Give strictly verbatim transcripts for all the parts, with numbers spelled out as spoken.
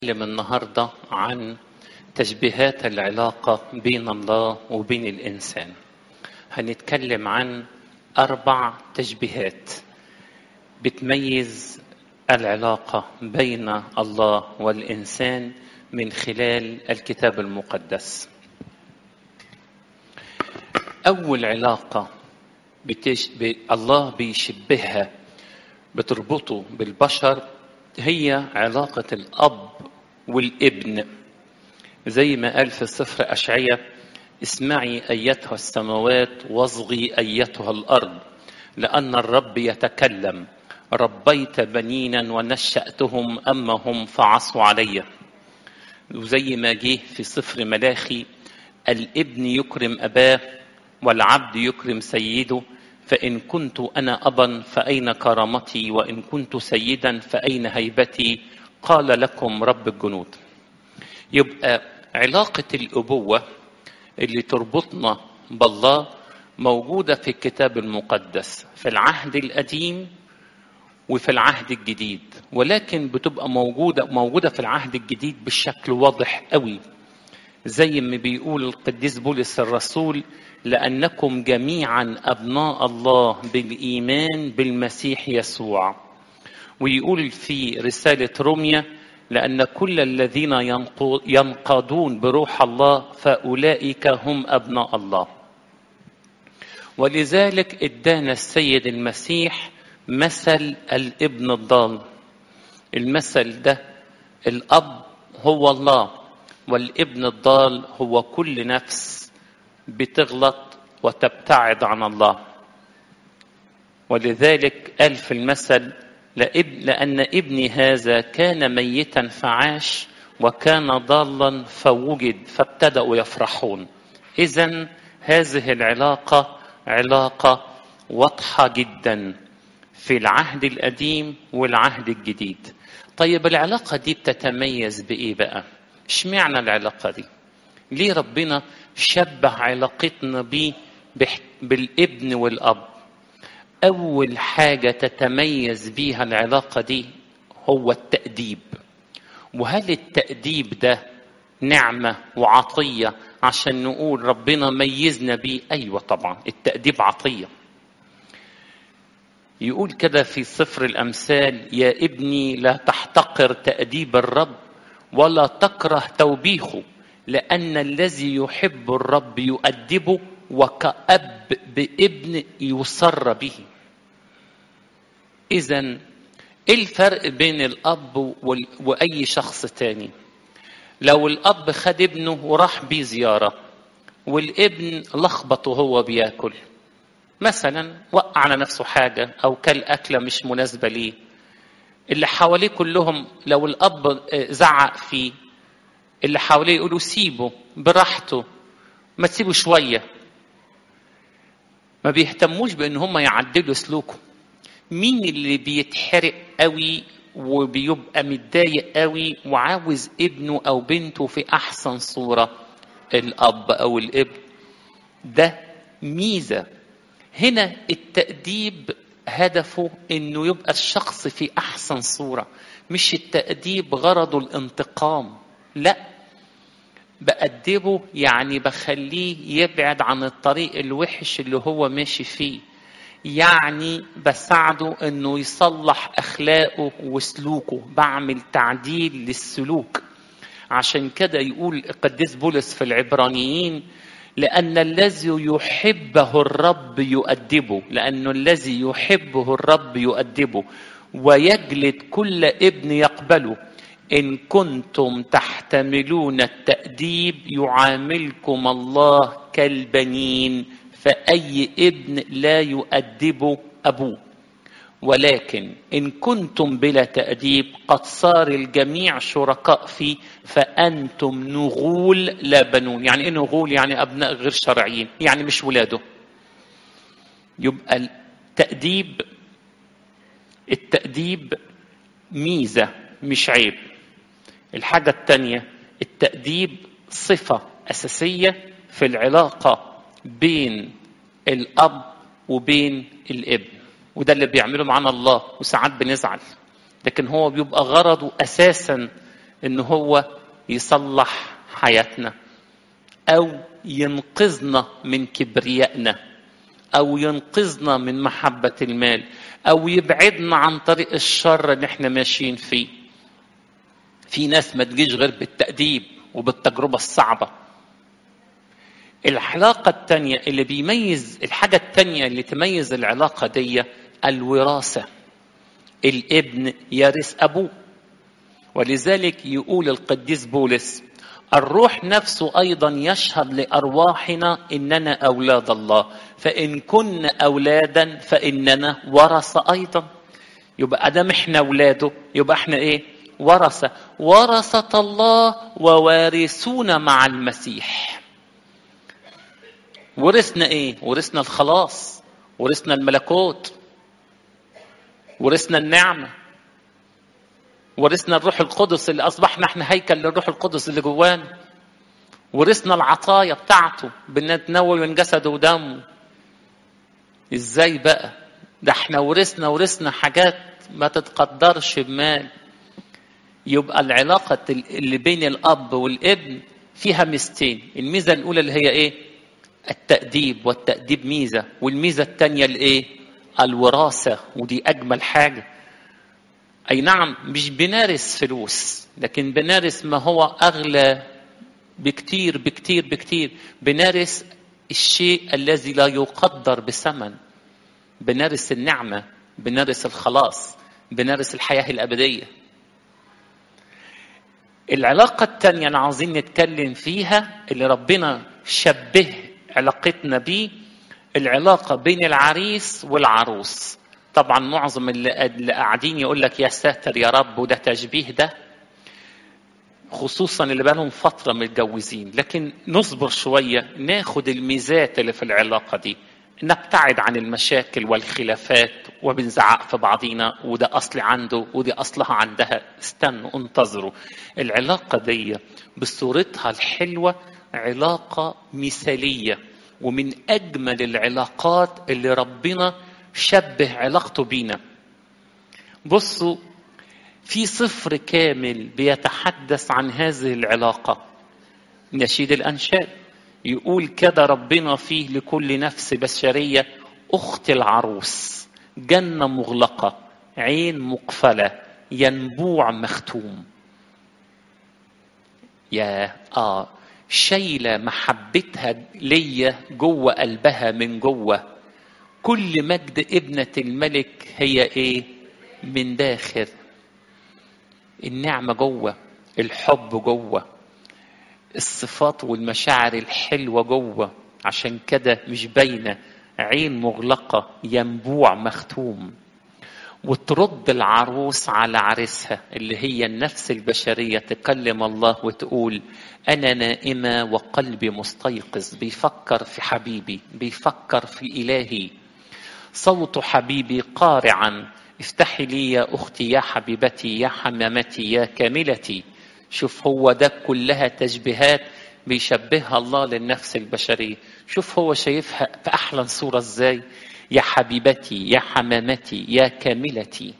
هنتكلم النهاردة عن تشبيهات العلاقة بين الله وبين الإنسان. هنتكلم عن أربع تشبيهات بتميز العلاقة بين الله والإنسان من خلال الكتاب المقدس. أول علاقة بتش... ب... الله بيشبهها بتربطه بالبشر هي علاقة الأب والابن، زي ما قال في سفر أشعياء: اسمعي أيتها السماوات واصغي أيتها الأرض، لأن الرب يتكلم، ربيت بنينا ونشأتهم أما هم فعصوا علي. وزي ما جه في سفر ملاخي: الابن يكرم أباه والعبد يكرم سيده، فإن كنت أنا أبا فأين كرامتي، وإن كنت سيدا فأين هيبتي، قال لكم رب الجنود. يبقى علاقة الأبوة اللي تربطنا بالله موجودة في الكتاب المقدس في العهد القديم وفي العهد الجديد، ولكن بتبقى موجودة موجودة في العهد الجديد بشكل واضح قوي، زي ما بيقول القديس بولس الرسول: لأنكم جميعا أبناء الله بالإيمان بالمسيح يسوع. ويقول في رسالة روميا: لأن كل الذين ينقادون بروح الله فأولئك هم أبناء الله. ولذلك ادانا السيد المسيح مثل الابن الضال. المثل ده الأب هو الله، والابن الضال هو كل نفس بتغلط وتبتعد عن الله. ولذلك قال في المثل: لأن ابني هذا كان ميتا فعاش وكان ضالا فوجد فابتدأوا يفرحون. إذن هذه العلاقة علاقة واضحة جدا في العهد القديم والعهد الجديد. طيب العلاقة دي بتتميز بإيه بقى؟ اشمعنى العلاقة دي؟ ليه ربنا شبه علاقتنا بيه بالابن والأب؟ أول حاجة تتميز بيها العلاقة دي هو التأديب. وهل التأديب ده نعمة وعطية عشان نقول ربنا ميزنا بيه؟ أيوة طبعا، التأديب عطية. يقول كده في سفر الأمثال: يا ابني لا تحتقر تأديب الرب ولا تكره توبيخه، لأن الذي يحب الرب يؤدبه وكأب بابن يسر به. إذن إيه الفرق بين الأب وأي شخص تاني؟ لو الأب خد ابنه وراح بيه زيارة والابن لخبطه وهو بياكل مثلا، وقع على نفسه حاجة أو كل أكلة مش مناسبة ليه، اللي حواليه كلهم لو الأب زعق فيه اللي حواليه يقولوا سيبه براحته، ما تسيبه شوية، ما بيهتموش بأن هم يعدلوا سلوكه. مين اللي بيتحرق قوي وبيبقى متضايق قوي وعاوز ابنه أو بنته في أحسن صورة؟ الأب أو الابن. ده ميزة. هنا التأديب هدفه انه يبقى الشخص في احسن صورة، مش التأديب غرضه الانتقام، لا، بأدبه يعني بخليه يبعد عن الطريق الوحش اللي هو ماشي فيه، يعني بساعده انه يصلح اخلاقه وسلوكه، بعمل تعديل للسلوك. عشان كده يقول القديس بولس في العبرانيين: لأن الذي يحبه الرب يؤدبه، لأنه الذي يحبه الرب يؤدبه ويجلد كل ابن يقبله. إن كنتم تحتملون التأديب يعاملكم الله كالبنين، فأي ابن لا يؤدب أبوه. ولكن إن كنتم بلا تأديب قد صار الجميع شركاء فيه، فأنتم نغول لا بنون. يعني إيه نغول؟ يعني أبناء غير شرعيين، يعني مش ولاده. يبقى التأديب التأديب ميزة مش عيب. الحاجة التانية، التأديب صفة أساسية في العلاقة بين الأب وبين الابن، وده اللي بيعمله معنا الله. وساعات بنزعل، لكن هو بيبقى غرضه أساسا إن هو يصلح حياتنا، أو ينقذنا من كبريائنا، أو ينقذنا من محبة المال، أو يبعدنا عن طريق الشر اللي احنا ماشيين فيه. في ناس ما تجيش غير بالتأديب وبالتجربة الصعبة. العلاقة التانية اللي بيميز، الحاجة التانية اللي تميز العلاقة دي الوراثة. الابن يرث أبوه، ولذلك يقول القديس بولس: الروح نفسه أيضا يشهد لأرواحنا إننا أولاد الله، فإن كنا أولادا فإننا ورثة أيضا. يبقى أدام إحنا أولاده يبقى إحنا إيه؟ ورثة، ورثة الله ووارثون مع المسيح. ورثنا إيه؟ ورثنا الخلاص، ورثنا الملكوت، ورثنا النعمة، ورثنا الروح القدس اللي أصبحنا احنا هيكل للروح القدس اللي جوانا، ورثنا العطايا بتاعته بنتناول من جسده ودمه. ازاي بقى؟ ده احنا ورثنا ورثنا حاجات ما تتقدرش بمال. يبقى العلاقة اللي بين الأب والابن فيها ميزتين. الميزة الأولى اللي هي ايه؟ التأديب، والتأديب ميزة. والميزة الثانية الايه؟ الوراثة، ودي أجمل حاجة. أي نعم مش بنارس فلوس، لكن بنارس ما هو أغلى بكتير بكتير بكتير. بنارس الشيء الذي لا يقدر بثمن. بنارس النعمة، بنارس الخلاص، بنارس الحياة الأبدية. العلاقة التانية اللي عاوزين نتكلم فيها اللي ربنا شبه علاقتنا بيه، العلاقة بين العريس والعروس. طبعا معظم اللي قاعدين يقول لك يا ساتر يا رب، وده تشبيه ده، خصوصا اللي بقالهم فترة متجوزين. لكن نصبر شوية، ناخد الميزات اللي في العلاقة دي، نبتعد عن المشاكل والخلافات وبنزعق في بعضينا، وده أصلي عنده ودي أصلها عندها. استنوا انتظروا. العلاقة دي بصورتها الحلوة علاقة مثالية، ومن أجمل العلاقات اللي ربنا شبه علاقته بينا. بصوا، في سفر كامل بيتحدث عن هذه العلاقة، نشيد الأنشاد، يقول كده ربنا فيه: لكل نفس بشرية أخت العروس، جنة مغلقة، عين مقفلة، ينبوع مختوم. يا آه شايلة محبتها ليا جوه قلبها من جوه. كل مجد ابنة الملك هي ايه؟ من داخل. النعمة جوه، الحب جوه، الصفات والمشاعر الحلوة جوه. عشان كده مش باينة، عين مغلقة، ينبوع مختوم. وترد العروس على عريسها اللي هي النفس البشرية، تكلم الله وتقول: أنا نائمة وقلبي مستيقظ. بيفكر في حبيبي، بيفكر في إلهي. صوت حبيبي قارعا: افتحي لي يا أختي يا حبيبتي يا حمامتي يا كاملتي. شوف، هو ده كلها تشبيهات بيشبهها الله للنفس البشرية. شوف هو شايفها في أحلى صورة ازاي: يا حبيبتي يا حمامتي يا كاملتي.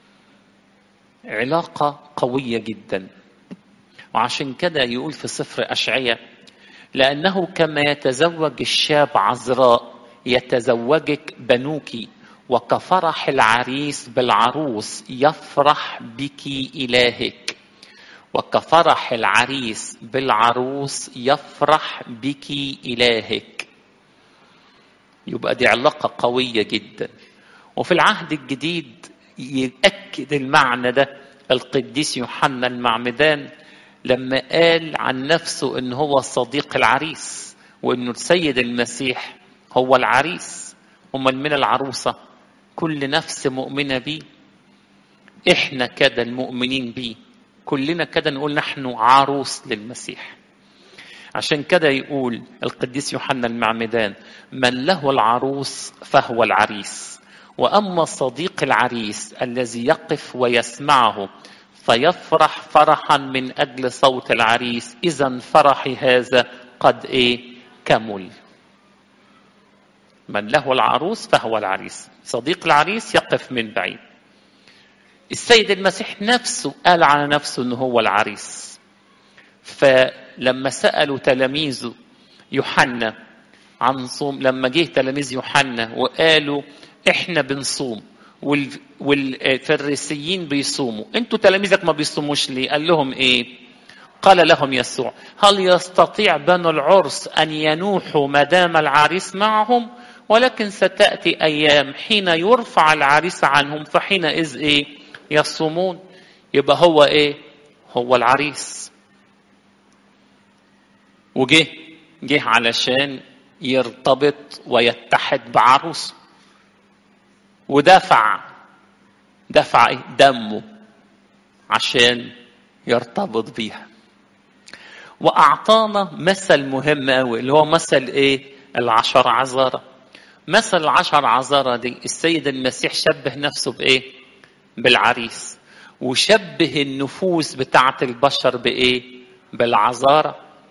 علاقة قوية جدا. وعشان كده يقول في سفر أشعياء: لأنه كما يتزوج الشاب عذراء يتزوجك بنوك، وكفرح العريس بالعروس يفرح بك إلهك. وكفرح العريس بالعروس يفرح بك إلهك. يبقى دي علاقة قوية جدا. وفي العهد الجديد يأكد المعنى ده القديس يوحنا المعمدان لما قال عن نفسه إن هو صديق العريس، وإنه السيد المسيح هو العريس. ومن من العروسة كل نفس مؤمنة بيه. إحنا كده المؤمنين بيه كلنا كده نقول نحن عروس للمسيح. عشان كده يقول القديس يوحنا المعمدان: من له العروس فهو العريس، وأما صديق العريس الذي يقف ويسمعه فيفرح فرحا من أجل صوت العريس، إذن فرحي هذا قد إيه كمل. من له العروس فهو العريس، صديق العريس يقف من بعيد. السيد المسيح نفسه قال على نفسه انه هو العريس. فلما سألوا تلاميذه يوحنا عن صوم، لما جه تلاميذ يوحنا وقالوا احنا بنصوم والفريسيين بيصوموا، انتوا تلاميذك ما بيصوموش ليه؟ قال لهم ايه؟ قال لهم يسوع: هل يستطيع بنو العرس ان ينوحوا ما دام العريس معهم؟ ولكن ستأتي ايام حين يرفع العريس عنهم فحينئذ ايه؟ يصومون. يبقى هو ايه؟ هو العريس، وجه جه علشان يرتبط ويتحد بعروسه، ودفع دفع ايه؟ دمه عشان يرتبط بيها. واعطانا مثل مهم قوي اللي هو مثل ايه؟ العشر عذارى. مثل العشر عذارى دي السيد المسيح شبه نفسه بايه؟ بالعريس، وشبه النفوس بتاعه البشر بايه؟ بالعذارى.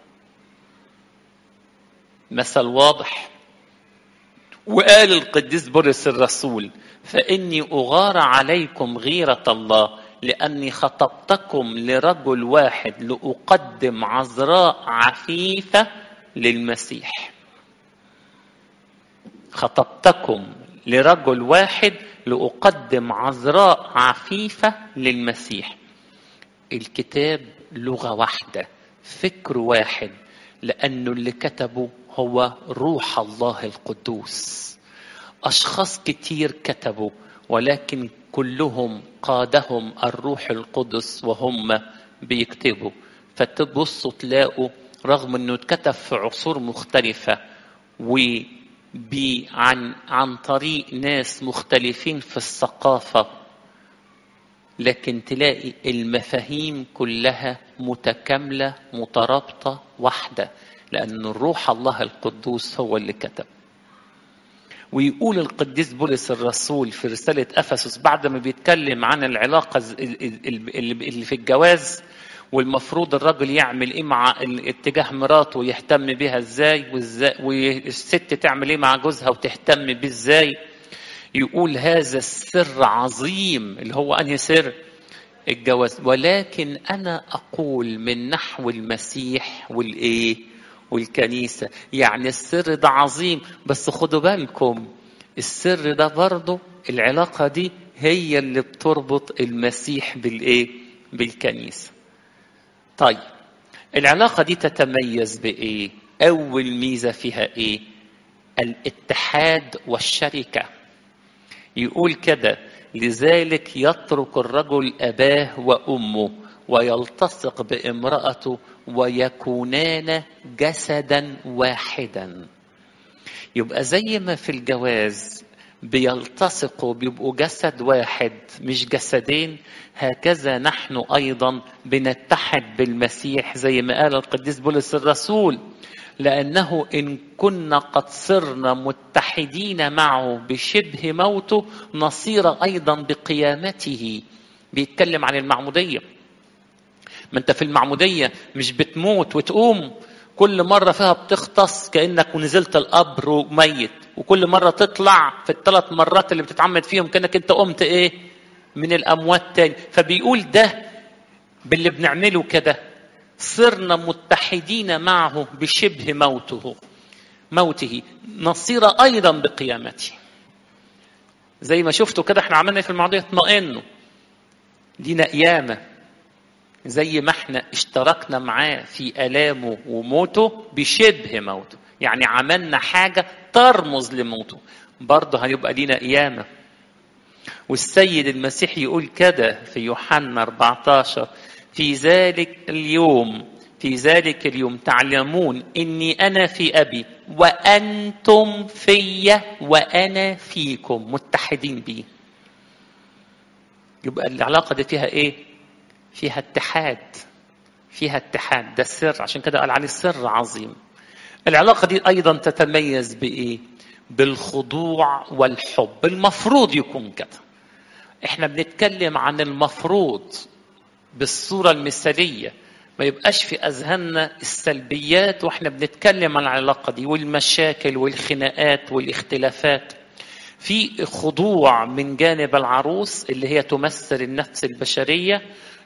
مثل واضح. وقال القديس بولس الرسول: فإني أغار عليكم غيرة الله لأني خطبتكم لرجل واحد لأقدم عذراء عفيفة للمسيح. خطبتكم لرجل واحد لأقدم عذراء عفيفة للمسيح. الكتاب لغة واحدة، فكر واحد، لأنه اللي كتبه هو روح الله القدوس. أشخاص كتير كتبوا، ولكن كلهم قادهم الروح القدس وهم بيكتبوا. فتبصوا تلاقوا رغم أنه اتكتب في عصور مختلفة وعن عن طريق ناس مختلفين في الثقافة، لكن تلاقي المفاهيم كلها متكاملة مترابطة واحدة، لأن الروح الله القدوس هو اللي كتب. ويقول القديس بولس الرسول في رسالة أفسس بعد ما بيتكلم عن العلاقة اللي في الجواز، والمفروض الرجل يعمل ايه مع اتجاه مراته ويهتم بيها ازاي، والست تعمل ايه مع جوزها وتهتم بيه ازاي. يقول: هذا السر عظيم، اللي هو انهي سر؟ الجواز. ولكن انا اقول من نحو المسيح والايه والكنيسة. يعني السر ده عظيم، بس خدوا بالكم السر ده برضو العلاقة دي هي اللي بتربط المسيح بالايه؟ بالكنيسة. طيب العلاقة دي تتميز بايه؟ اول ميزة فيها ايه؟ الاتحاد والشركة. يقول كده: لذلك يترك الرجل أباه وأمه ويلتصق بامرأته ويكونان جسدا واحدا. يبقى زي ما في الجواز بيلتصقوا بيبقوا جسد واحد مش جسدين، هكذا نحن أيضا بنتحد بالمسيح زي ما قال القديس بولس الرسول: لأنه إن كنا قد صرنا متحدين معه بشبه موته نصير أيضا بقيامته. بيتكلم عن المعمودية. ما أنت في المعمودية مش بتموت وتقوم، كل مرة فيها بتختص كأنك ونزلت القبر وميت، وكل مرة تطلع في الثلاث مرات اللي بتتعمد فيهم كأنك أنت قمت إيه؟ من الأموات تاني. فبيقول ده باللي بنعمله كده صرنا متحدين معه بشبه موته موته نصير أيضا بقيامته. زي ما شفتوا كده احنا عملنا في المعمودية اطمئنوا، دينا قيامة، زي ما احنا اشتركنا معاه في آلامه وموته بشبه موته، يعني عملنا حاجة ترمز لموته، برضه هيبقى لينا قيامة. والسيد المسيح يقول كده في يوحنا أربعة عشر: في ذلك اليوم في ذلك اليوم تعلمون إني أنا في أبي وأنتم في وأنا فيكم، متحدين بيه. يبقى العلاقة دي فيها إيه؟ فيها اتحاد، فيها اتحاد. ده السر، عشان كده قال عليه السر عظيم. العلاقة دي أيضا تتميز بإيه؟ بالخضوع والحب. المفروض يكون كده. احنا بنتكلم عن المفروض بالصورة المثالية، ما يبقاش في أذهاننا السلبيات واحنا بنتكلم عن العلاقة دي والمشاكل والخناقات والاختلافات. في خضوع من جانب العروس اللي هي تمثل النفس البشرية،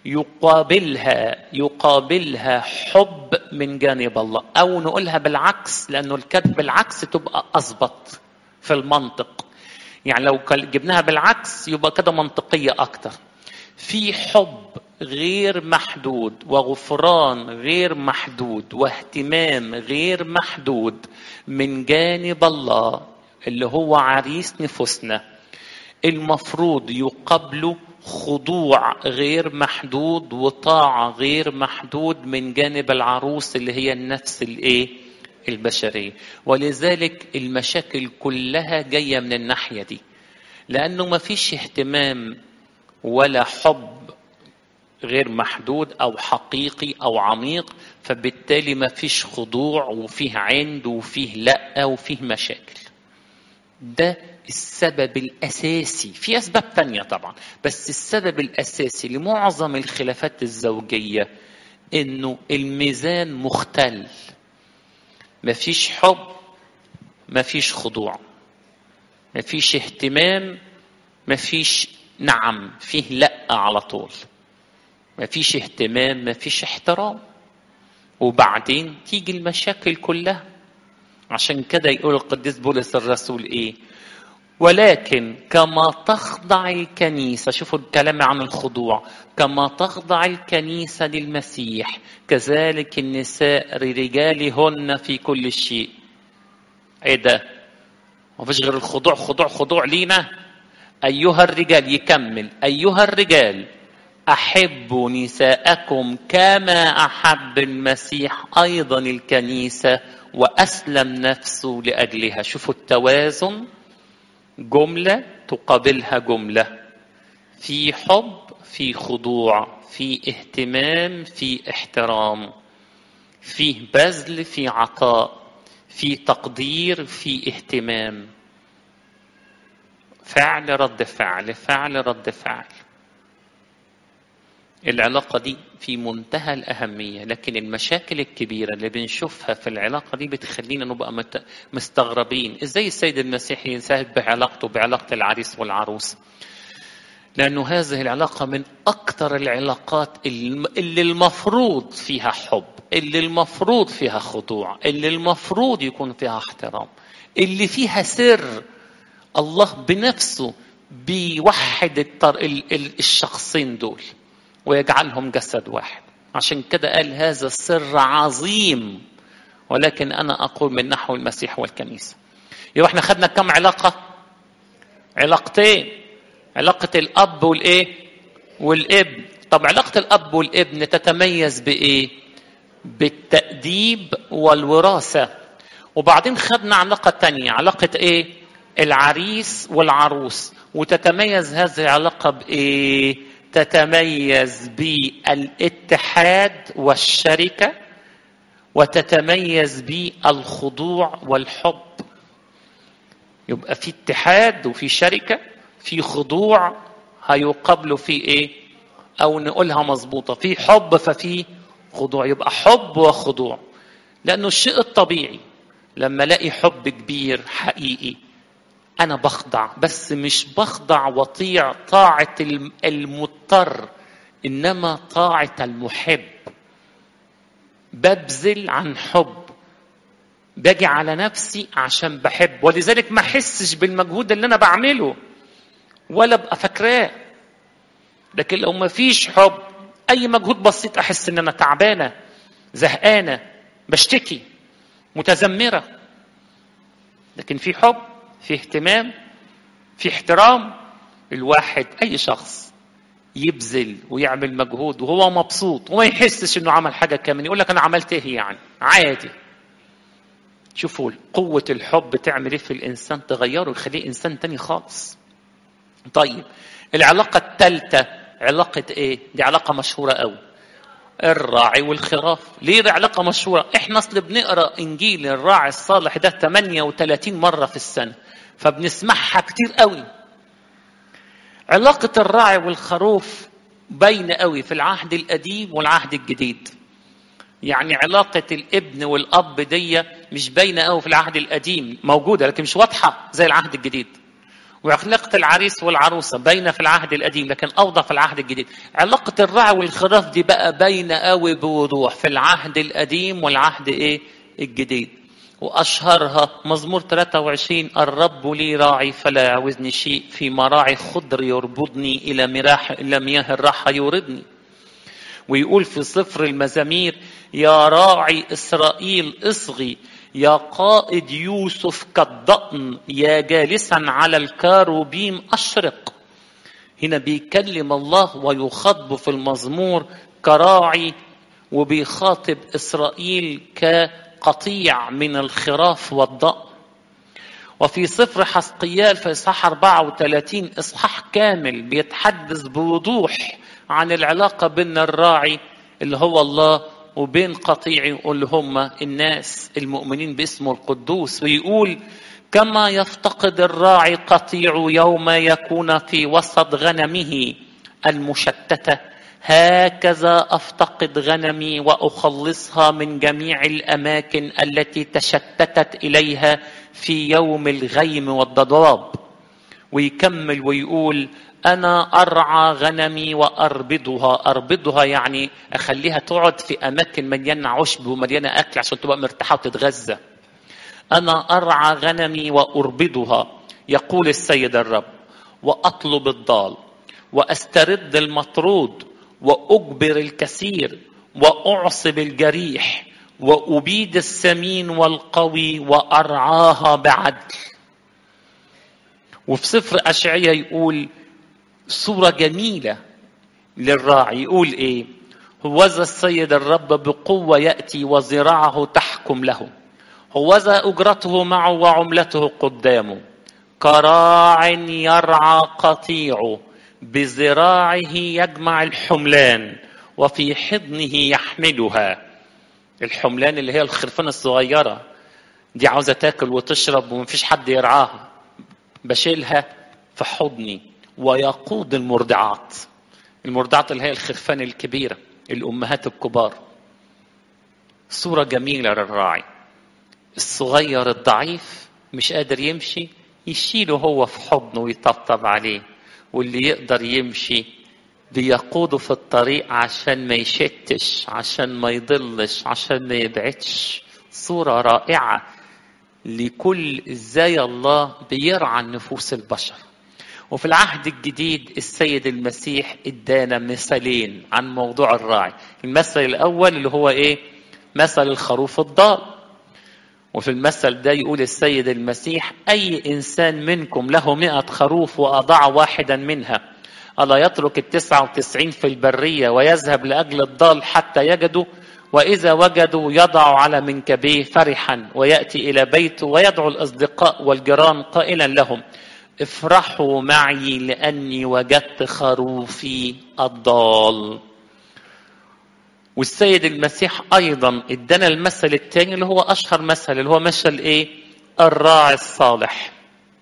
يقابلها يقابلها حب من جانب الله، أو نقولها بالعكس، لأنه الكتب بالعكس تبقى أضبط في المنطق. يعني لو جبناها بالعكس يبقى كده منطقية أكتر. في حب غير محدود وغفران غير محدود واهتمام غير محدود من جانب الله اللي هو عريس نفوسنا، المفروض يقابله خضوع غير محدود وطاعة غير محدود من جانب العروس اللي هي النفس الايه البشرية. ولذلك المشاكل كلها جاية من الناحية دي، لأنه ما فيش اهتمام ولا حب غير محدود أو حقيقي أو عميق، فبالتالي ما فيش خضوع وفيه عند وفيه لأ وفيه مشاكل. ده السبب الأساسي، في أسباب تانية طبعا، بس السبب الأساسي لمعظم الخلافات الزوجية إنه الميزان مختل. مفيش حب، مفيش خضوع، مفيش اهتمام، مفيش نعم، فيه لأ على طول. مفيش اهتمام، مفيش احترام، وبعدين تيجي المشاكل كلها. عشان كده يقول القديس بولس الرسول ايه؟ ولكن كما تخضع الكنيسة، شوفوا الكلام عن الخضوع، كما تخضع الكنيسة للمسيح كذلك النساء لرجالهن في كل شيء. ايه ده؟ مفيش غير الخضوع خضوع خضوع لينا. ايها الرجال، يكمل، ايها الرجال احبوا نساءكم كما احب المسيح ايضا الكنيسة وأسلم نفسه لأجلها. شوفوا التوازن، جملة تقابلها جملة، في حب، في خضوع، في اهتمام، في احترام، في بذل، في عطاء، في تقدير، في اهتمام، فعل رد فعل، فعل رد فعل. العلاقة دي في منتهى الأهمية، لكن المشاكل الكبيرة اللي بنشوفها في العلاقة دي بتخلينا نبقى مستغربين إزاي السيد المسيح ينسهب بعلاقته بعلاقة العريس والعروس، لأنه هذه العلاقة من أكثر العلاقات اللي المفروض فيها حب، اللي المفروض فيها خضوع، اللي المفروض يكون فيها احترام، اللي فيها سر الله بنفسه بيوحد الشخصين دول ويجعلهم جسد واحد. عشان كده قال هذا السر عظيم، ولكن أنا أقول من نحو المسيح والكنيسة. يبقى احنا خدنا كم علاقة؟ علاقتين، علاقة الأب والإيه؟ والابن. طب علاقة الأب والابن تتميز بإيه؟ بالتأديب والوراثة. وبعدين خدنا علاقة تانية، علاقة إيه؟ العريس والعروس. وتتميز هذه العلاقة بإيه؟ تتميز بالاتحاد والشركة، وتتميز بالخضوع والحب. يبقى في اتحاد وفي شركة، في خضوع هيقابلوا في ايه؟ او نقولها مظبوطة، في حب ففي خضوع. يبقى حب وخضوع، لانه الشيء الطبيعي لما الاقي حب كبير حقيقي أنا بخضع، بس مش بخضع وطيع طاعة المضطر، إنما طاعة المحب. ببذل عن حب، باجي على نفسي عشان بحب، ولذلك ما أحسش بالمجهود اللي أنا بعمله ولا أبقى فاكراه. لكن لو ما فيش حب، أي مجهود بسيط أحس إن أنا تعبانة، زهقانة، بشتكي، متذمرة. لكن في حب، في اهتمام، في احترام، الواحد أي شخص يبذل ويعمل مجهود وهو مبسوط وما يحسش إنه عمل حاجة كامل، يقول لك أنا عملت إيه يعني، عادي. شوفوا قوة الحب تعمل إيه في الإنسان، تغيره، يخليه إنسان تاني خالص. طيب العلاقة الثالثة علاقة إيه؟ دي علاقة مشهورة قوي، الراعي والخراف. ليه علاقة مشهورة؟ إحنا أصل بنقرأ إنجيل الراعي الصالح ده ثمانية وثلاثين مرة في السنة، فبنسمعها كتير قوي. علاقة الراعي والخروف باينة قوي في العهد القديم والعهد الجديد. يعني علاقة الابن والأب دي مش باينة قوي في العهد القديم، موجودة لكن مش واضحة زي العهد الجديد. وعلاقة العريس والعروسة باينة في العهد القديم لكن أوضح في العهد الجديد. علاقة الراعي والخراف دي بقى باينة قوي بوضوح في العهد القديم والعهد إيه الجديد. وأشهرها مزمور ثلاثة وعشرين: الرب لي راعي فلا يعوزني شيء، في مراعي خضر يربضني، إلى مراح إلى مياه الراحة يوردني. ويقول في سفر المزامير: يا راعي إسرائيل اصغي، يا قائد يوسف كالضأن، يا جالسا على الكاروبيم أشرق. هنا بيكلم الله ويخاطب في المزمور كراعي، وبيخاطب إسرائيل كقطيع من الخراف والضأن. وفي سفر حزقيال في إصحاح أربعة وثلاثين إصحاح كامل بيتحدث بوضوح عن العلاقة بين الراعي اللي هو الله وبين قطيعي اللي هم الناس المؤمنين باسمه القدوس. ويقول: كما يفتقد الراعي قطيع يوم يكون في وسط غنمه المشتتة، هكذا أفتقد غنمي وأخلصها من جميع الأماكن التي تشتتت إليها في يوم الغيم والضباب. ويكمل ويقول: أنا أرعى غنمي وأربضها. أربضها يعني أخليها تقعد في أماكن مليانة عشب ومليانة أكل عشان تبقى مرتاحة وتتغذى. أنا أرعى غنمي وأربضها، يقول السيد الرب، وأطلب الضال وأسترد المطرود وأجبر الكثير وأعصب الجريح وأبيد السمين والقوي وأرعاها بعدل. وفي سفر أشعياء يقول صورة جميلة للراعي، يقول إيه: هوذا السيد الرب بقوة يأتي وذراعه تحكم له، هوذا أجرته معه وعملته قدامه، كراع يرعى قطيعه، بذراعه يجمع الحملان وفي حضنه يحملها. الحملان اللي هي الخرفان الصغيرة دي عاوزة تاكل وتشرب ومفيش حد يرعاها، بشيلها في حضني. ويقود المرضعات، المرضعات اللي هي الخرفان الكبيرة، الأمهات الكبار. صورة جميلة للراعي الصغير الضعيف مش قادر يمشي، يشيله هو في حضنه ويطبطب عليه. واللي يقدر يمشي بيقوده في الطريق عشان ما يشتش، عشان ما يضلش، عشان ما يبعدش. صورة رائعة لكل ازاي الله بيرعى النفوس البشر. وفي العهد الجديد السيد المسيح ادانا مثالين عن موضوع الراعي. المثل الاول اللي هو ايه؟ مثل الخروف الضال. وفي المثل ده يقول السيد المسيح: اي انسان منكم له مئة خروف واضاع واحدا منها، ألا يترك التسعة وتسعين في البرية ويذهب لأجل الضال حتى يجده؟ وإذا وجدوا يضع على منكبيه فرحا ويأتي إلى بيته ويدعو الأصدقاء والجيران قائلا لهم: افرحوا معي لأني وجدت خروفي الضال. والسيد المسيح أيضا ادانا المثل الثاني اللي هو أشهر مثل، اللي هو مثل إيه؟ الراعي الصالح.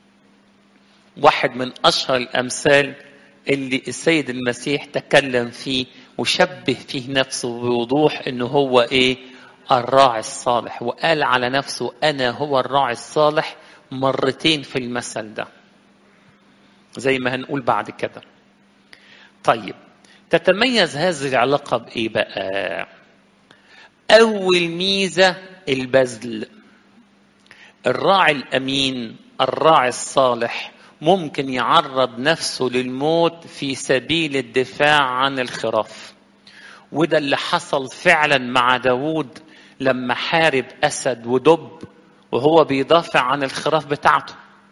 واحد من أشهر الأمثال اللي السيد المسيح تكلم فيه وشبه فيه نفسه بوضوح إنه هو إيه؟ الراعي الصالح. وقال على نفسه: أنا هو الراعي الصالح مرتين في المثل ده، زي ما هنقول بعد كده. طيب، تتميز هذه العلاقة بإيه بقى؟ أول ميزة البذل. الراعي الأمين، الراعي الصالح، ممكن يعرض نفسه للموت في سبيل الدفاع عن الخراف. وده اللي حصل فعلا مع داود لما حارب أسد ودب وهو بيدافع عن الخراف بتاعته.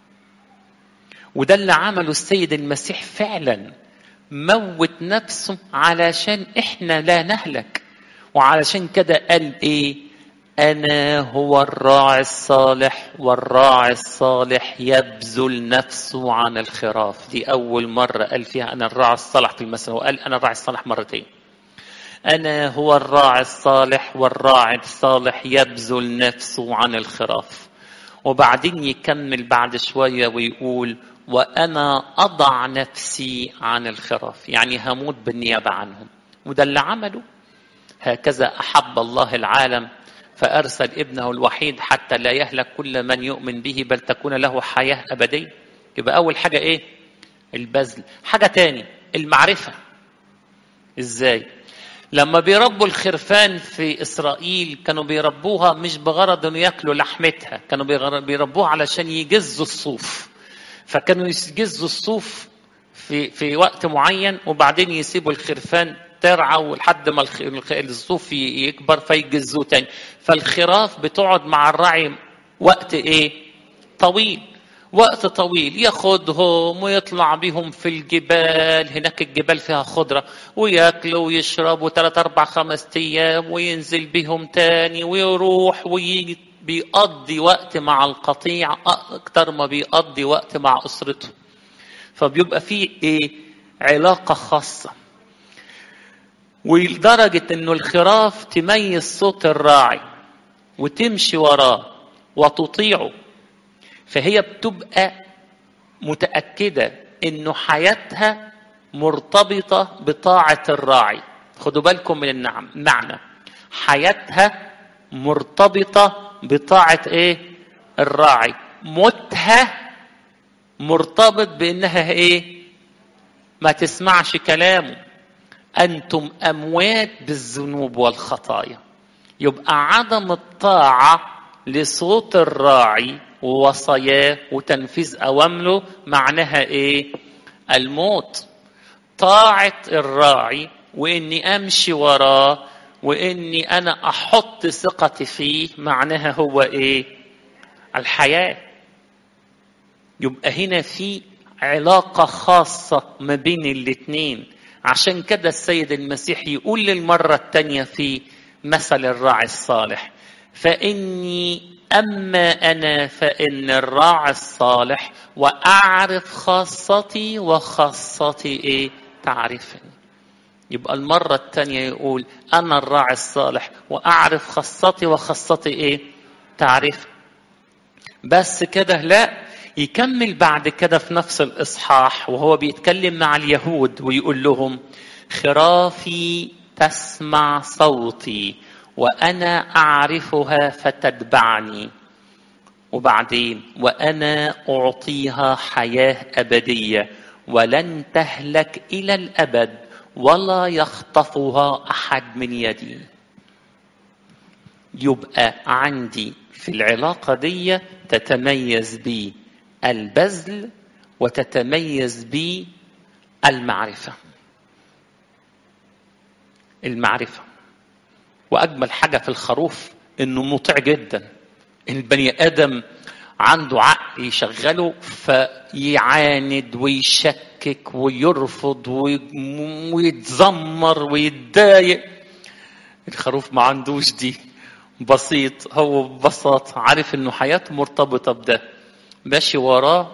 وده اللي عمله السيد المسيح فعلا، موت نفسه علشان احنا لا نهلك. وعلشان كده قال ايه؟ أنا هو الراعي الصالح، والراعي الصالح يبذل نفسه عن الخراف. دي أول مرة قال فيها أنا الراعي الصالح في المثل، وقال أنا الراعي الصالح مرتين. أنا هو الراعي الصالح، والراعي الصالح يبذل نفسه عن الخراف. وبعدين يكمل بعد شوية ويقول: وأنا أضع نفسي عن الخراف، يعني هموت بالنيابة عنهم. وده اللي عمله. هكذا أحب الله العالم فأرسل ابنه الوحيد حتى لا يهلك كل من يؤمن به بل تكون له حياة أبدية. يبقى أول حاجة إيه؟ البذل. حاجة تاني المعرفة. إزاي؟ لما بيربوا الخرفان في إسرائيل كانوا بيربوها مش بغرض إنه ياكلوا لحمتها، كانوا بيربوها علشان يجزوا الصوف. فكانوا يجزوا الصوف في في وقت معين، وبعدين يسيبوا الخرفان ترعى ولحد ما الصوف يكبر فيجزوه تاني. فالخراف بتقعد مع الراعي وقت ايه؟ طويل، وقت طويل، ياخدهم ويطلع بيهم في الجبال. هناك الجبال فيها خضرة، وياكلوا ويشربوا ثلاث اربع خمس ايام، وينزل بيهم تاني ويروح ويجي. بيقضي وقت مع القطيع اكتر ما بيقضي وقت مع اسرته. فبيبقى فيه ايه؟ علاقة خاصة. ولدرجة انه الخراف تميز صوت الراعي وتمشي وراه وتطيعه. فهي بتبقى متأكدة انه حياتها مرتبطة بطاعة الراعي. خدوا بالكم من النعم معنى حياتها مرتبطة بطاعة ايه؟ الراعي. موتها مرتبط بانها ايه؟ ما تسمعش كلامه. انتم اموات بالذنوب والخطايا. يبقى عدم الطاعة لصوت الراعي ووصاياه وتنفيذ اوامره معناها ايه؟ الموت. طاعة الراعي واني امشي وراه واني انا احط ثقتي فيه معناها هو ايه؟ الحياة. يبقى هنا في علاقة خاصة ما بين الاثنين. عشان كده السيد المسيح يقول للمرة الثانية في مثل الراعي الصالح: فإني أما أنا فإن الراعي الصالح وأعرف خاصتي وخاصتي إيه؟ تعرفني. يبقى المرة الثانية يقول أنا الراعي الصالح وأعرف خاصتي وخاصتي إيه؟ تعرفني. بس كده لا، يكمل بعد كده في نفس الإصحاح وهو بيتكلم مع اليهود ويقول لهم: خرافي تسمع صوتي وأنا أعرفها فتتبعني. وبعدين وأنا أعطيها حياة أبدية ولن تهلك إلى الأبد ولا يخطفها أحد من يدي. يبقى عندي في العلاقة دي تتميز بي البذل وتتميز بي المعرفة. المعرفة. وأجمل حاجة في الخروف إنه مطيع جدا. البني آدم عنده عقل يشغله فيعاند ويشكك ويرفض ويتذمر ويتضايق. الخروف ما عندوش دي، بسيط. هو ببساطة عارف إنه حياته مرتبطة بده، ماشي وراه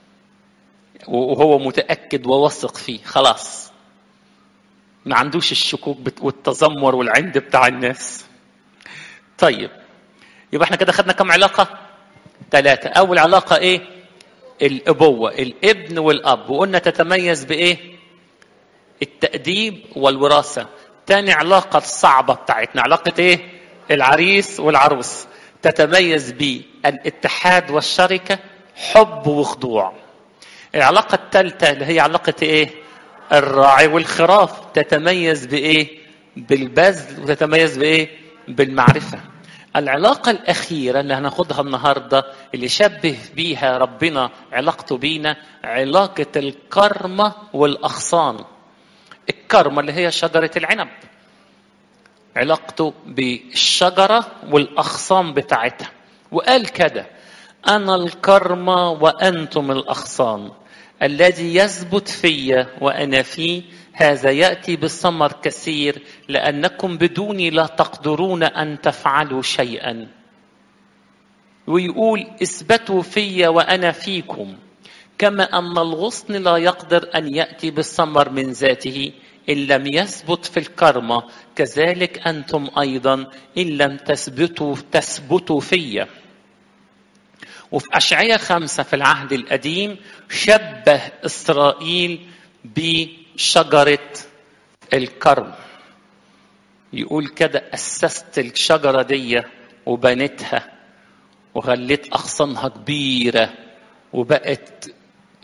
وهو متأكد وواثق فيه. خلاص ما عندوش الشكوك والتذمر والعند بتاع الناس. طيب يبقى احنا كده خدنا كم علاقة؟ ثلاثة. أول علاقة إيه؟ الأبوة، الابن والأب، وقلنا تتميز بإيه؟ التأديب والوراثة. تاني علاقة الصعبة بتاعتنا علاقة إيه؟ العريس والعروس، تتميز بالاتحاد والشركة، حب وخضوع. العلاقة الثالثة اللي هي علاقة إيه؟ الراعي والخراف، تتميز بإيه؟ بالبذل، وتتميز بإيه؟ بالمعرفة. العلاقة الأخيرة اللي هناخدها النهاردة اللي شبه بيها ربنا علاقته بينا، علاقة الكرمة والأغصان. الكرمة اللي هي شجرة العنب، علاقته بالشجرة والأغصان بتاعتها. وقال كده: أنا الكرمة وأنتم الأغصان، الذي يثبت في وأنا فيه هذا يأتي بالثمر كثير، لأنكم بدوني لا تقدرون أن تفعلوا شيئا. ويقول: اثبتوا في وأنا فيكم، كما أن الغصن لا يقدر أن يأتي بالثمر من ذاته إن لم يثبت في الكرمة، كذلك أنتم أيضا إن لم تثبتوا تثبتوا في. وفي أشعياء خمسة في العهد القديم شبه إسرائيل بشجرة الكرم. يقول كده: أسست الشجرة دي وبنتها وخليت أغصانها كبيرة وبقت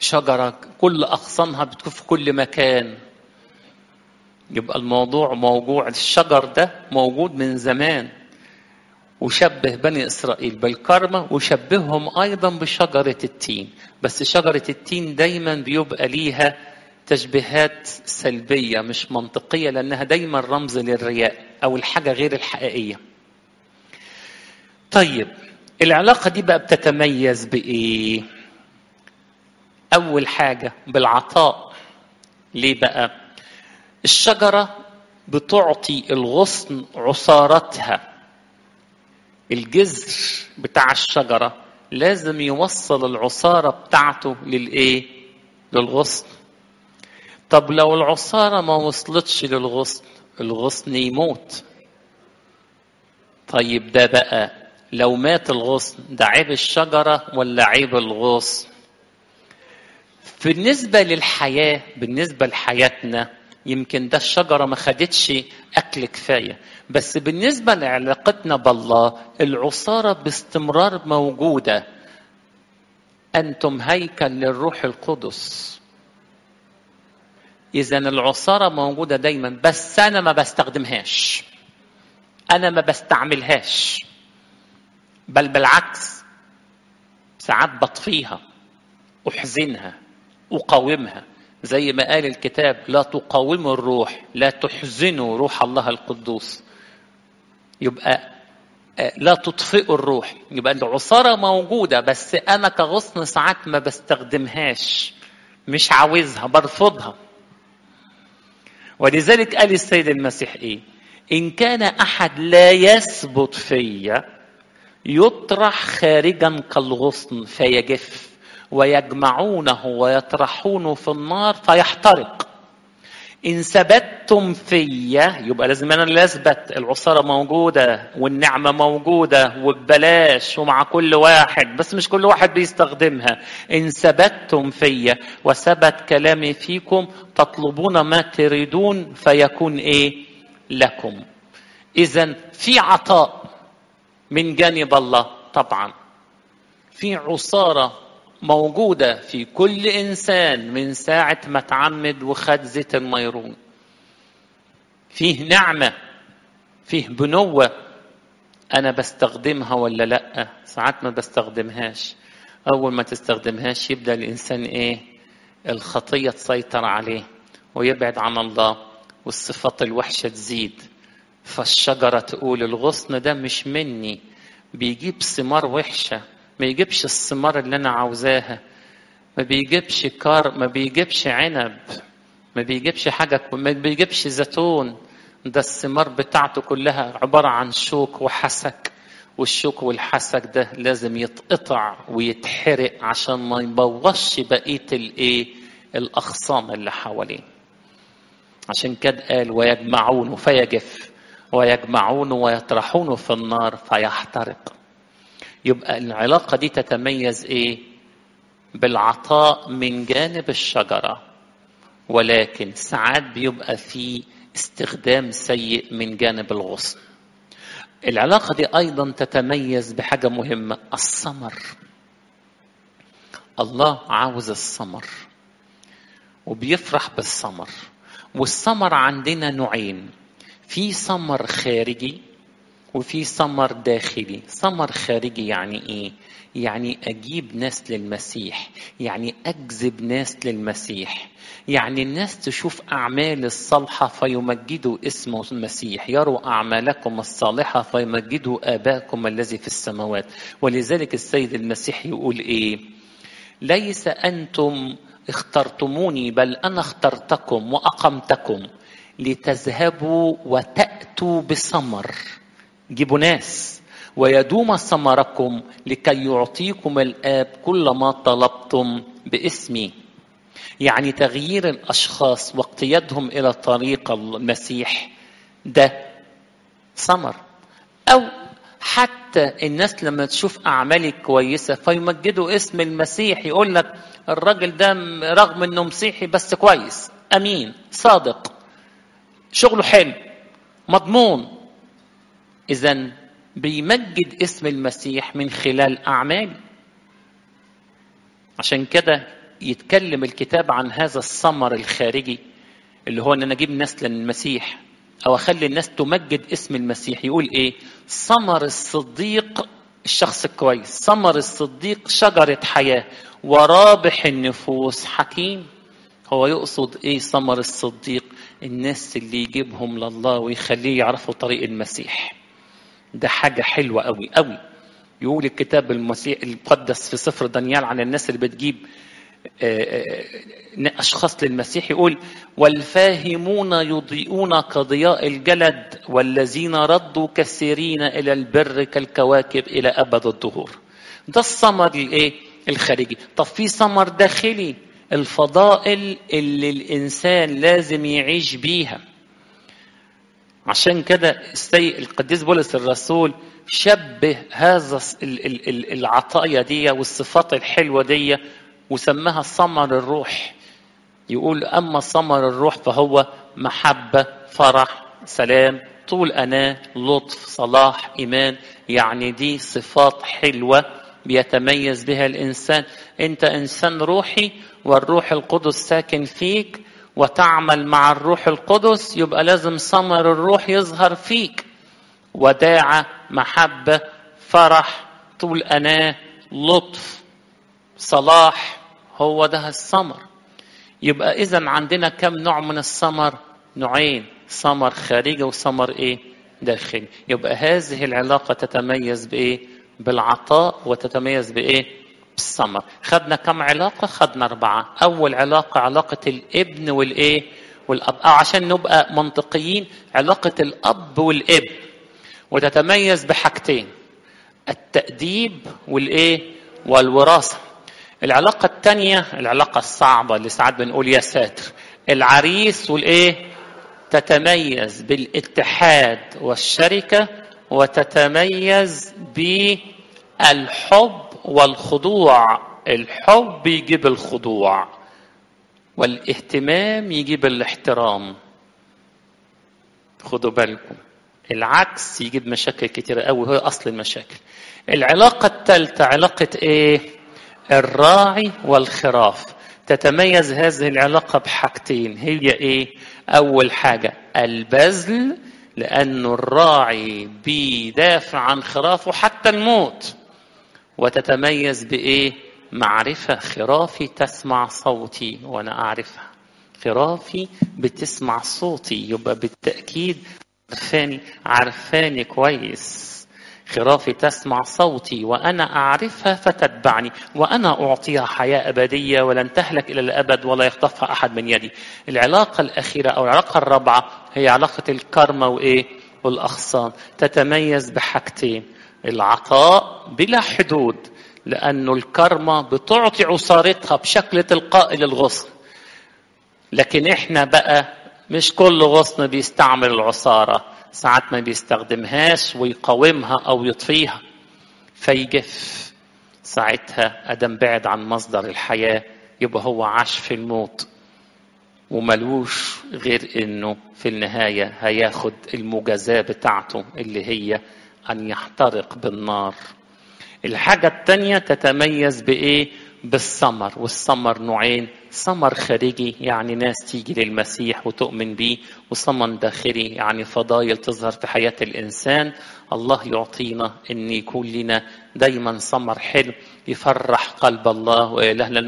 شجرة كل أغصانها بتكون في كل مكان. يبقى الموضوع موضوع الشجر ده موجود من زمان، وشبه بني إسرائيل بالكرمة وشبههم أيضا بشجرة التين. بس شجرة التين دايما بيبقى ليها تشبيهات سلبية مش منطقية، لأنها دايما رمز للرياء أو الحاجة غير الحقيقية. طيب العلاقة دي بقى بتتميز بإيه؟ أول حاجة بالعطاء. ليه بقى؟ الشجرة بتعطي الغصن عصارتها. الجذر بتاع الشجرة لازم يوصل العصارة بتاعته للإيه؟ للغصن. طب لو العصارة ما وصلتش للغصن، الغصن يموت. طيب ده بقى لو مات الغصن، ده عيب الشجرة ولا عيب الغصن؟ بالنسبة للحياة، بالنسبة لحياتنا، يمكن ده الشجرة ما خدتش أكل كفاية، بس بالنسبة لعلاقتنا بالله العصارة باستمرار موجودة. أنتم هيكل للروح القدس. إذن العصارة موجودة دايما، بس أنا ما بستخدمهاش، أنا ما بستعملهاش، بل بالعكس ساعات بطفيها، أحزنها، أقاومها. زي ما قال الكتاب: لا تقاوموا الروح، لا تحزنوا روح الله القدوس. يبقى لا تطفئوا الروح. يبقى العصارة موجودة، بس أنا كغصن ساعات ما بستخدمهاش، مش عاوزها، برفضها. ولذلك قال السيد المسيح إيه؟ إن كان أحد لا يثبت فيا يطرح خارجا كالغصن فيجف، ويجمعونه ويطرحونه في النار فيحترق. إن ثبتتم فيا، يبقى لازم أنا اللي أثبت. العصارة موجودة والنعمة موجودة وببلاش ومع كل واحد، بس مش كل واحد بيستخدمها. إن ثبتتم فيا وثبت كلامي فيكم تطلبون ما تريدون فيكون إيه لكم. إذن في عطاء من جانب الله طبعا، في عصارة موجودة في كل إنسان من ساعة ما تعمد وخد زيت الميرون. فيه نعمة، فيه بنوة. أنا بستخدمها ولا لأ؟ ساعات ما بستخدمهاش. أول ما تستخدمهاش يبدأ الإنسان إيه؟ الخطية تسيطر عليه ويبعد عن الله، والصفات الوحشة تزيد. فالشجرة تقول الغصن ده مش مني، بيجيب ثمار وحشة، ما يجيبش الثمار اللي أنا عاوزاها، ما بيجيبش كار، ما بيجيبش عنب، ما بيجيبش حاجة، ما بيجيبش زيتون. ده الثمار بتاعته كلها عبارة عن شوك وحسك، والشوك والحسك ده لازم يتقطع ويتحرق عشان ما يبوظش بقية الايه الأغصان اللي حواليه. عشان كده قال ويجمعونه فيجف، ويجمعونه ويطرحونه في النار فيحترق. يبقى العلاقة دي تتميز ايه؟ بالعطاء من جانب الشجرة، ولكن ساعات بيبقى في استخدام سيء من جانب الغصن. العلاقة دي أيضا تتميز بحاجة مهمة: الثمر. الله عاوز الثمر وبيفرح بالثمر. والثمر عندنا نوعين: في ثمر خارجي وفي ثمر داخلي. ثمر خارجي يعني ايه؟ يعني اجيب ناس للمسيح، يعني اجذب ناس للمسيح، يعني الناس تشوف اعمال الصالحه فيمجدوا اسمه المسيح، يروا اعمالكم الصالحه فيمجدوا اباكم الذي في السماوات. ولذلك السيد المسيح يقول ايه؟ ليس انتم اخترتموني بل انا اخترتكم واقمتكم لتذهبوا وتاتوا بثمر. جيبوا ناس ويدوم ثمركم لكي يعطيكم الآب كل ما طلبتم باسمي. يعني تغيير الأشخاص واقتيادهم إلى طريق المسيح ده ثمر. أو حتى الناس لما تشوف أعمالي كويسة فيمجدوا اسم المسيح، يقول لك الراجل ده رغم أنه مسيحي بس كويس، أمين، صادق، شغله حلو، مضمون. إذن بيمجد اسم المسيح من خلال أعمال. عشان كده يتكلم الكتاب عن هذا الثمر الخارجي اللي هو ان انا اجيب ناس للمسيح او اخلي الناس تمجد اسم المسيح، يقول ايه؟ ثمر الصديق الشخص الكويس، ثمر الصديق شجرة حياة، ورابح النفوس حكيم. هو يقصد ايه ثمر الصديق؟ الناس اللي يجيبهم لله ويخليه يعرفوا طريق المسيح. ده حاجة حلوة قوي قوي. يقول الكتاب المسيح المقدس في سفر دانيال عن الناس اللي بتجيب أشخاص للمسيح، يقول والفاهمون يضيئون كضياء الجلد، والذين ردوا كثيرين إلى البر كالكواكب إلى أبد الدهور. ده الثمر الايه الخارجي. طب في ثمر داخلي، الفضائل اللي الإنسان لازم يعيش بيها. عشان كده القديس بولس الرسول شبه هذا العطايا دي والصفات الحلوة دي وسماها ثمر الروح. يقول أما ثمر الروح فهو محبة، فرح، سلام، طول أناة، لطف، صلاح، إيمان. يعني دي صفات حلوة بيتميز بها الإنسان. أنت إنسان روحي والروح القدس ساكن فيك وتعمل مع الروح القدس، يبقى لازم ثمر الروح يظهر فيك. وداعة، محبة، فرح، طول أناة، لطف، صلاح، هو ده الثمر. يبقى إذن عندنا كم نوع من الثمر؟ نوعين، ثمر خارجي وثمر إيه؟ داخلي. يبقى هذه العلاقة تتميز بإيه؟ بالعطاء، وتتميز بإيه؟ بالثمر. خدنا كم علاقة؟ خدنا أربعة. أول علاقة علاقة الابن والإيه؟ والأب. أو عشان نبقى منطقيين، علاقة الأب والابن، وتتميز بحاجتين: التأديب والإيه؟ والوراثة. العلاقة الثانية العلاقة الصعبة اللي ساعات بنقول يا ساتر، العريس والإيه؟ تتميز بالاتحاد والشركة، وتتميز بالحب والخضوع. الحب يجيب الخضوع، والاهتمام يجيب الاحترام. خدوا بالكم، العكس يجيب مشاكل كتيرة قوي، هو أصل المشاكل. العلاقة الثالثة علاقة إيه؟ الراعي والخراف. تتميز هذه العلاقة بحاجتين، هي إيه؟ أول حاجة البذل، لأنه الراعي بيدافع عن خرافه حتى الموت. وتتميز بإيه؟ معرفة، خرافي تسمع صوتي وأنا أعرفها. خرافي بتسمع صوتي، يبقى بالتأكيد عرفاني عرفاني كويس. خرافي تسمع صوتي وأنا أعرفها فتتبعني، وأنا أعطيها حياة أبدية ولن تهلك إلى الأبد ولا يخطفها أحد من يدي. العلاقة الأخيرة أو العلاقة الرابعة هي علاقة الكرمة وإيه؟ والأغصان. تتميز بحاجتين: العطاء بلا حدود، لأنه الكرمة بتعطي عصارتها بشكل تلقائي للغصن، لكن إحنا بقى مش كل غصن بيستعمل العصارة، ساعات ما بيستخدمهاش ويقاومها أو يطفيها فيجف. ساعتها أدم بعد عن مصدر الحياة، يبقى هو عاش في الموت وملوش غير إنه في النهاية هياخد المجازاة بتاعته اللي هي أن يحترق بالنار. الحاجة التانية تتميز بإيه؟ بالثمر. والثمر نوعين: ثمر خارجي يعني ناس تيجي للمسيح وتؤمن بيه، وثمر داخلي يعني فضائل تظهر في حياة الإنسان. الله يعطينا أن يكون لنا دايما ثمر حلو يفرح قلب الله وإلهنا.